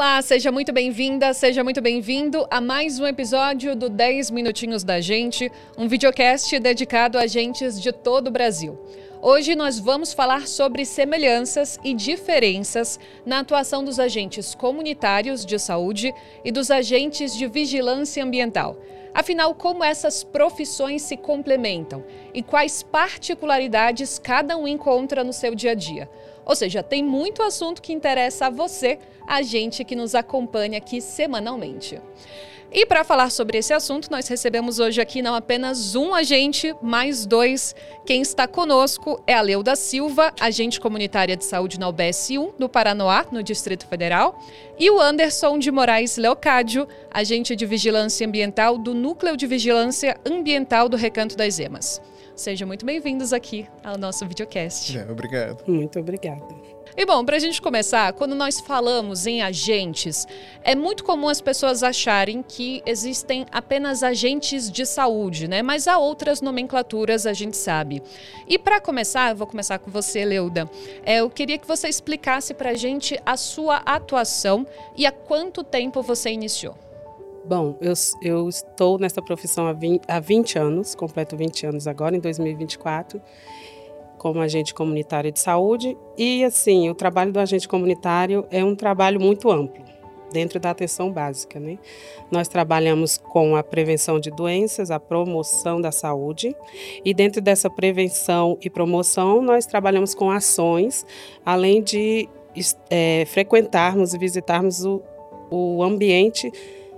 Olá, seja muito bem-vinda, seja muito bem-vindo a mais um episódio do 10 Minutinhos da Gente, um videocast dedicado a agentes de todo o Brasil. Hoje nós vamos falar sobre semelhanças e diferenças na atuação dos agentes comunitários de saúde e dos agentes de vigilância ambiental. Afinal, como essas profissões se complementam e quais particularidades cada um encontra no seu dia a dia. Ou seja, tem muito assunto que interessa a você, a gente que nos acompanha aqui semanalmente. E para falar sobre esse assunto, nós recebemos hoje aqui não apenas um agente, mas dois. Quem está conosco é a Leuda Silva, agente comunitária de saúde na UBS 1 do Paranoá, no Distrito Federal, e o Anderson de Moraes Leocádio, agente de vigilância ambiental do Núcleo de Vigilância Ambiental do Recanto das Emas. Sejam muito bem-vindos aqui ao nosso videocast. Obrigado. Muito obrigada. E bom, para a gente começar, quando nós falamos em agentes, é muito comum as pessoas acharem que existem apenas agentes de saúde, né? Mas há outras nomenclaturas, a gente sabe. E para começar, eu vou começar com você, Leuda. Eu queria que você explicasse para a gente a sua atuação e há quanto tempo você iniciou. Bom, eu estou nessa profissão há 20 anos, completo 20 anos agora, em 2024, como agente comunitário de saúde. E, assim, o trabalho do agente comunitário é um trabalho muito amplo, dentro da atenção básica, né? Nós trabalhamos com a prevenção de doenças, a promoção da saúde, e dentro dessa prevenção e promoção, nós trabalhamos com ações, além de frequentarmos e visitarmos o ambiente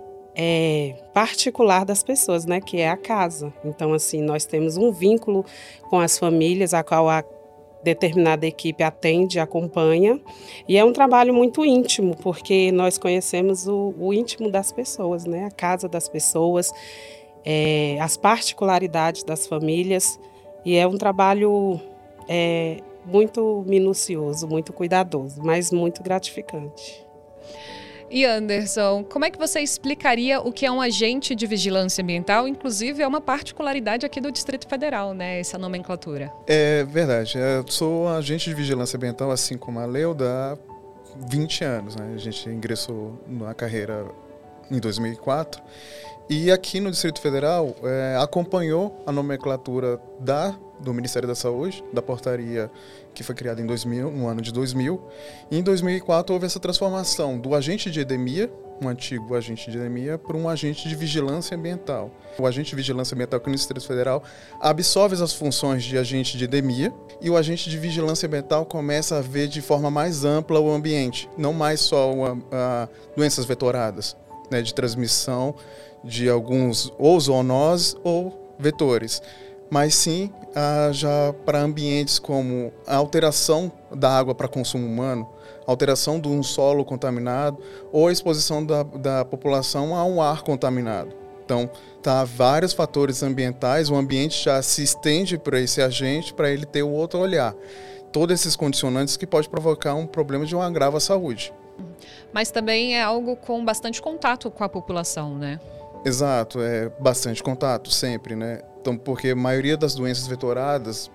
particular das pessoas, né, que é a casa. Então, assim, nós temos um vínculo com as famílias, a qual a determinada equipe atende, acompanha, e é um trabalho muito íntimo, porque nós conhecemos o íntimo das pessoas, né, a casa das pessoas, as particularidades das famílias, e é um trabalho muito minucioso, muito cuidadoso, mas muito gratificante. E Anderson, como é que você explicaria o que é um agente de vigilância ambiental? Inclusive, é uma particularidade aqui do Distrito Federal, né, essa nomenclatura. É verdade. Eu sou agente de vigilância ambiental, assim como a Leuda, há 20 anos. Né? A gente ingressou na carreira em 2004. E aqui no Distrito Federal acompanhou a nomenclatura do Ministério da Saúde, da portaria que foi criada em 2000, no ano de 2000. E em 2004 houve essa transformação do agente de edemia, um antigo agente de edemia, para um agente de vigilância ambiental. O agente de vigilância ambiental aqui no Distrito Federal absorve as funções de agente de edemia e o agente de vigilância ambiental começa a ver de forma mais ampla o ambiente, não mais só doenças vetoradas, né, de transmissão de alguns ou zoonoses ou vetores, mas sim já para ambientes como a alteração da água para consumo humano, alteração de um solo contaminado ou a exposição da população a um ar contaminado. Então, vários fatores ambientais, o ambiente já se estende para esse agente para ele ter o outro olhar. Todos esses condicionantes que pode provocar um problema de um agravo à saúde. Mas também é algo com bastante contato com a população, né? Exato, bastante contato sempre, né? Então, porque a maioria das doenças vetoradas,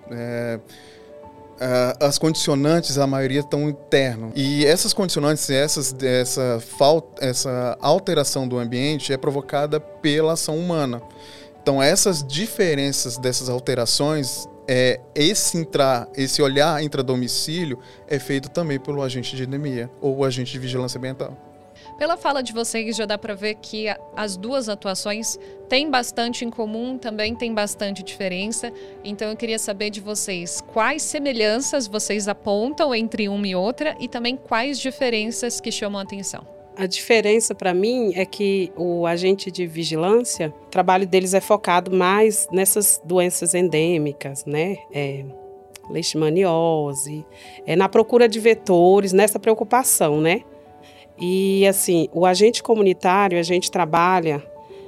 as condicionantes, a maioria estão interno. E essas condicionantes, essa alteração do ambiente é provocada pela ação humana. Então, essas diferenças dessas alterações, esse olhar intradomicílio é feito também pelo agente de edemia ou agente de vigilância ambiental. Pela fala de vocês, já dá para ver que as duas atuações têm bastante em comum, também tem bastante diferença. Então, eu queria saber de vocês quais semelhanças vocês apontam entre uma e outra e também quais diferenças que chamam a atenção. A diferença para mim é que o agente de vigilância, o trabalho deles é focado mais nessas doenças endêmicas, né? Leishmaniose, na procura de vetores, nessa preocupação, né? E, assim, o agente comunitário, a gente trabalha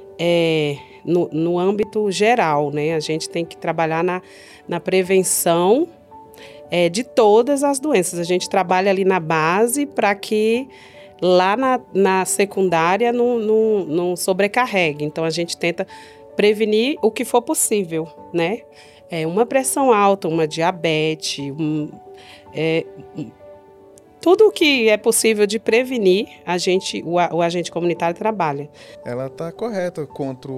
no âmbito geral, né? A gente tem que trabalhar na prevenção de todas as doenças. A gente trabalha ali na base para que lá na secundária não sobrecarregue. Então, a gente tenta prevenir o que for possível, né? Uma pressão alta, uma diabetes, tudo que é possível de prevenir, o agente comunitário trabalha. Ela está correta contra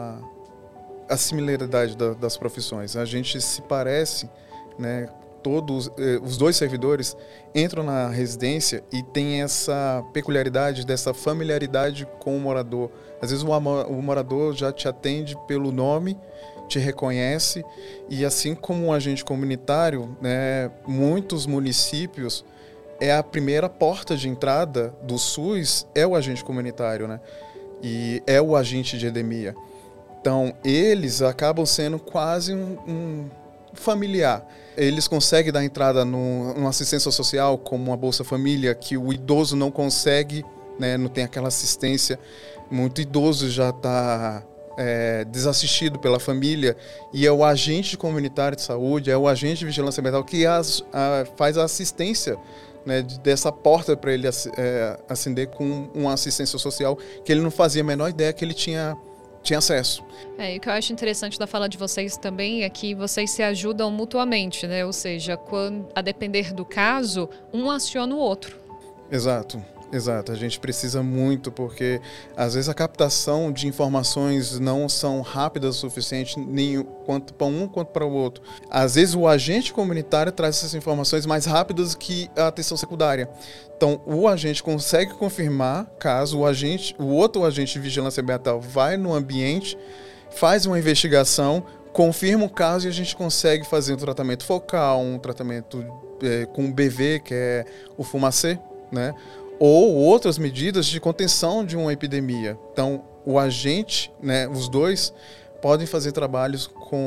a similaridade das profissões. A gente se parece, né? Todos os dois servidores entram na residência e tem essa peculiaridade dessa familiaridade com o morador. Às vezes o morador já te atende pelo nome, te reconhece, e assim como um agente comunitário, né, muitos municípios é a primeira porta de entrada do SUS é o agente comunitário, né? E é o agente de endemia. Então eles acabam sendo quase um familiar. Eles conseguem dar entrada numa assistência social, como uma Bolsa Família, que o idoso não consegue, né, não tem aquela assistência. Muito idoso já está desassistido pela família, e é o agente comunitário de saúde, é o agente de vigilância ambiental que faz a assistência, né, dessa porta para ele ascender com uma assistência social que ele não fazia a menor ideia que ele tinha acesso. E o que eu acho interessante da fala de vocês também é que vocês se ajudam mutuamente, né? Ou seja, a depender do caso, um aciona o outro. Exato. A gente precisa muito, porque às vezes a captação de informações não são rápidas o suficiente, nem quanto para um quanto para o outro. Às vezes o agente comunitário traz essas informações mais rápidas que a atenção secundária. Então, o agente consegue confirmar caso o outro agente de vigilância ambiental vai no ambiente, faz uma investigação, confirma o caso e a gente consegue fazer um tratamento focal, um tratamento com o BV, que é o fumacê, né? Ou outras medidas de contenção de uma epidemia. Então, o agente, né, os dois, podem fazer trabalhos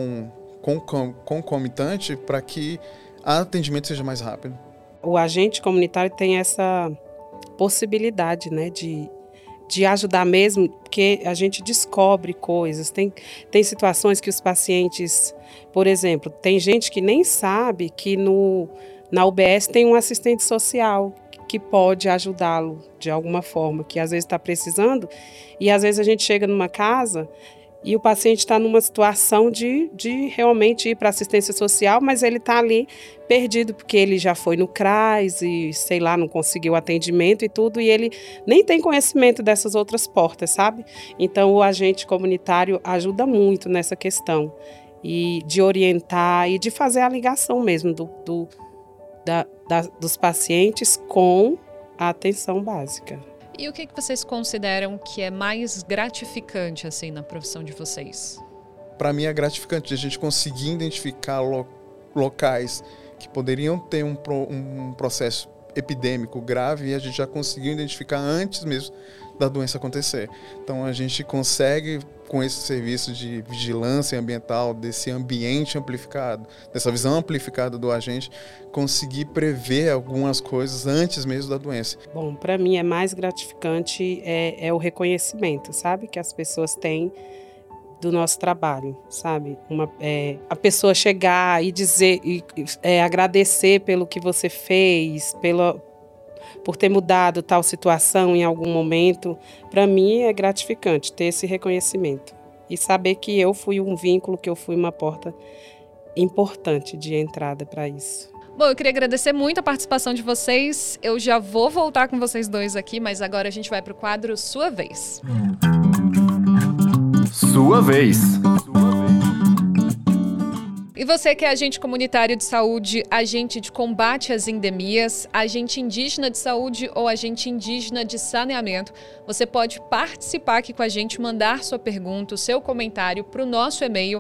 concomitante para que o atendimento seja mais rápido. O agente comunitário tem essa possibilidade, né, de ajudar mesmo, porque a gente descobre coisas. Tem situações que os pacientes, por exemplo, tem gente que nem sabe que na UBS tem um assistente social que pode ajudá-lo de alguma forma, que às vezes está precisando, e às vezes a gente chega numa casa e o paciente está numa situação de realmente ir para assistência social, mas ele está ali perdido, porque ele já foi no CRAS e, sei lá, não conseguiu atendimento e tudo, e ele nem tem conhecimento dessas outras portas, sabe? Então, o agente comunitário ajuda muito nessa questão, e de orientar e de fazer a ligação mesmo dos pacientes com a atenção básica. E o que vocês consideram que é mais gratificante assim na profissão de vocês? Para mim é gratificante a gente conseguir identificar locais que poderiam ter um processo epidêmico grave, e a gente já conseguiu identificar antes mesmo da doença acontecer. Então a gente consegue, com esse serviço de vigilância ambiental, desse ambiente amplificado, dessa visão amplificada do agente, conseguir prever algumas coisas antes mesmo da doença. Bom, para mim é mais gratificante é o reconhecimento, sabe, que as pessoas têm do nosso trabalho, sabe? A pessoa chegar e dizer, agradecer pelo que você fez, por ter mudado tal situação em algum momento. Para mim é gratificante ter esse reconhecimento e saber que eu fui um vínculo, que eu fui uma porta importante de entrada para isso. Bom, eu queria agradecer muito a participação de vocês. Eu já vou voltar com vocês dois aqui, mas agora a gente vai para o quadro Sua Vez. Sua Vez. E você que é agente comunitário de saúde, agente de combate às endemias, agente indígena de saúde ou agente indígena de saneamento, você pode participar aqui com a gente, mandar sua pergunta, o seu comentário para o nosso e-mail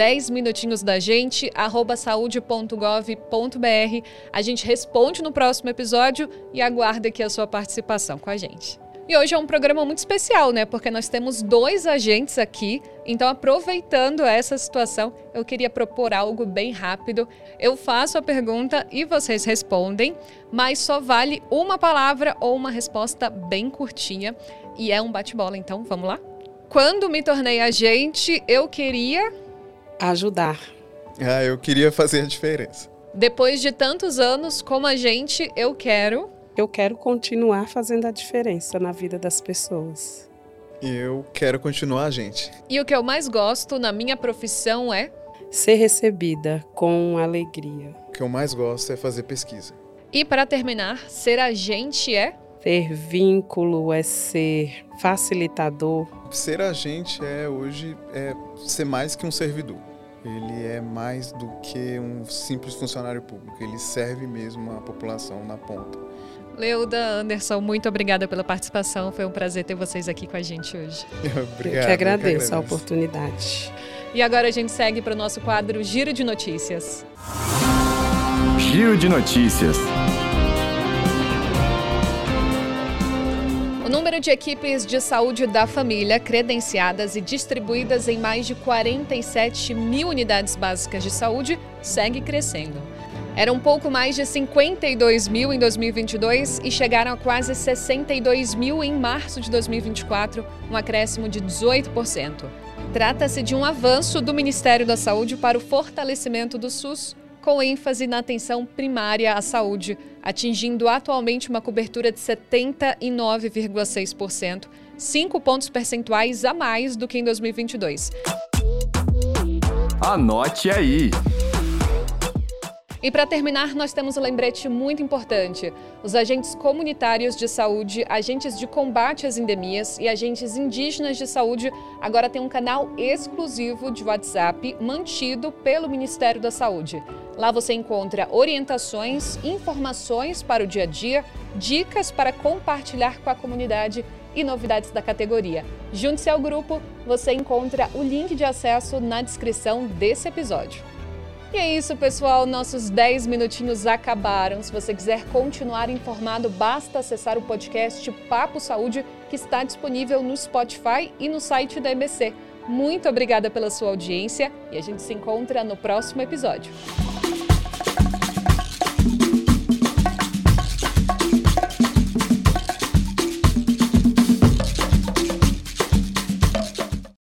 10minutinhosdagente@saude.gov.br. A gente responde no próximo episódio e aguarda aqui a sua participação com a gente. E hoje é um programa muito especial, né? Porque nós temos 2 agentes aqui. Então, aproveitando essa situação, eu queria propor algo bem rápido. Eu faço a pergunta e vocês respondem, mas só vale uma palavra ou uma resposta bem curtinha. E é um bate-bola, então vamos lá? Quando me tornei agente, eu queria... ajudar. Eu queria fazer a diferença. Depois de tantos anos como agente, eu quero continuar fazendo a diferença na vida das pessoas. Eu quero continuar agente. E o que eu mais gosto na minha profissão é... ser recebida com alegria. O que eu mais gosto é fazer pesquisa. E para terminar, ser agente é? Ter vínculo, é ser facilitador. Ser agente hoje é ser mais que um servidor. Ele é mais do que um simples funcionário público. Ele serve mesmo a população na ponta. Leuda, Anderson, muito obrigada pela participação. Foi um prazer ter vocês aqui com a gente hoje. Obrigado. Eu que agradeço a oportunidade. E agora a gente segue para o nosso quadro Giro de Notícias. Giro de Notícias. O número de equipes de saúde da família credenciadas e distribuídas em mais de 47 mil unidades básicas de saúde segue crescendo. Eram um pouco mais de 52 mil em 2022 e chegaram a quase 62 mil em março de 2024, um acréscimo de 18%. Trata-se de um avanço do Ministério da Saúde para o fortalecimento do SUS, com ênfase na atenção primária à saúde, atingindo atualmente uma cobertura de 79,6%, 5 pontos percentuais a mais do que em 2022. Anote aí! E para terminar, nós temos um lembrete muito importante. Os agentes comunitários de saúde, agentes de combate às endemias e agentes indígenas de saúde agora têm um canal exclusivo de WhatsApp mantido pelo Ministério da Saúde. Lá você encontra orientações, informações para o dia a dia, dicas para compartilhar com a comunidade e novidades da categoria. Junte-se ao grupo, você encontra o link de acesso na descrição desse episódio. E é isso, pessoal. Nossos 10 minutinhos acabaram. Se você quiser continuar informado, basta acessar o podcast Papo Saúde, que está disponível no Spotify e no site da EBC. Muito obrigada pela sua audiência e a gente se encontra no próximo episódio.